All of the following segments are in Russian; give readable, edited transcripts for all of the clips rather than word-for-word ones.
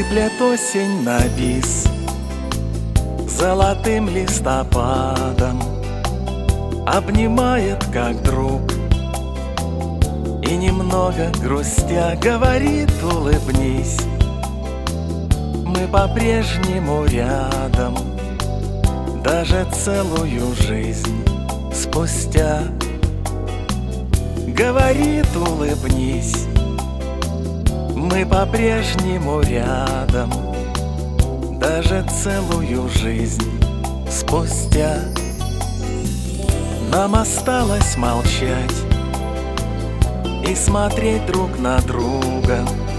Сыплет осень на бис золотым листопадом, обнимает как друг и немного грустя говорит: улыбнись, мы по-прежнему рядом, даже целую жизнь спустя. Говорит: улыбнись, мы по-прежнему рядом, даже целую жизнь спустя. Нам осталось молчать и смотреть друг на друга.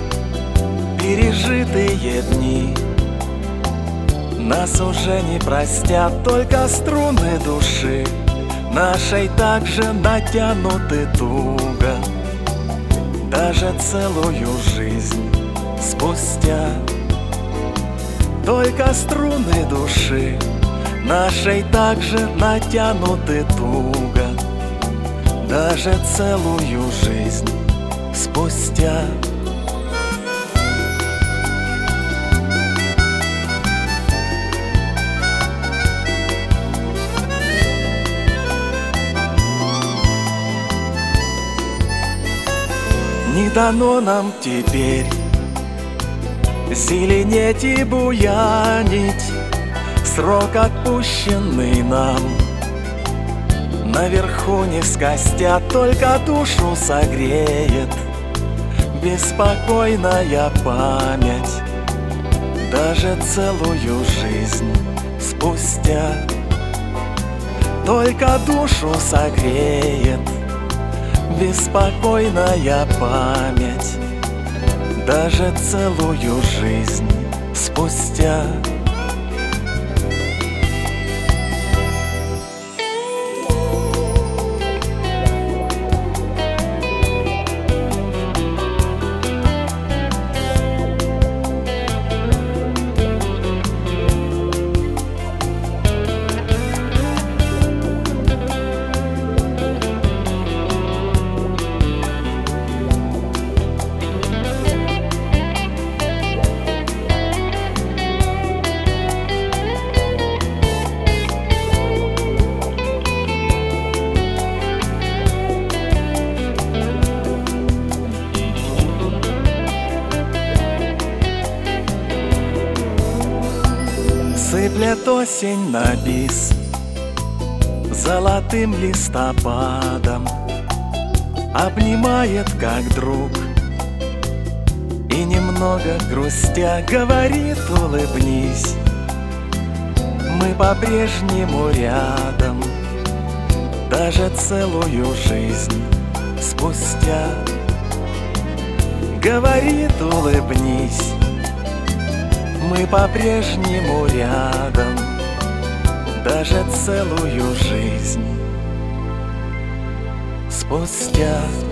Пережитые дни нас уже не простят, только струны души нашей также натянуты туго, даже целую жизнь спустя. Только струны души нашей также натянуты туго, даже целую жизнь спустя. Не дано нам теперь зеленеть и буянить, срок, отпущенный нам, наверху не скостят, только душу согреет беспокойная память, даже целую жизнь спустя. Только душу согреет беспокойная память, даже целую жизнь спустя. Сыплет осень на бис золотым листопадом, обнимает как друг и немного грустя говорит: улыбнись, мы по-прежнему рядом, даже целую жизнь спустя. Говорит: улыбнись, мы по-прежнему рядом, даже целую жизнь спустя.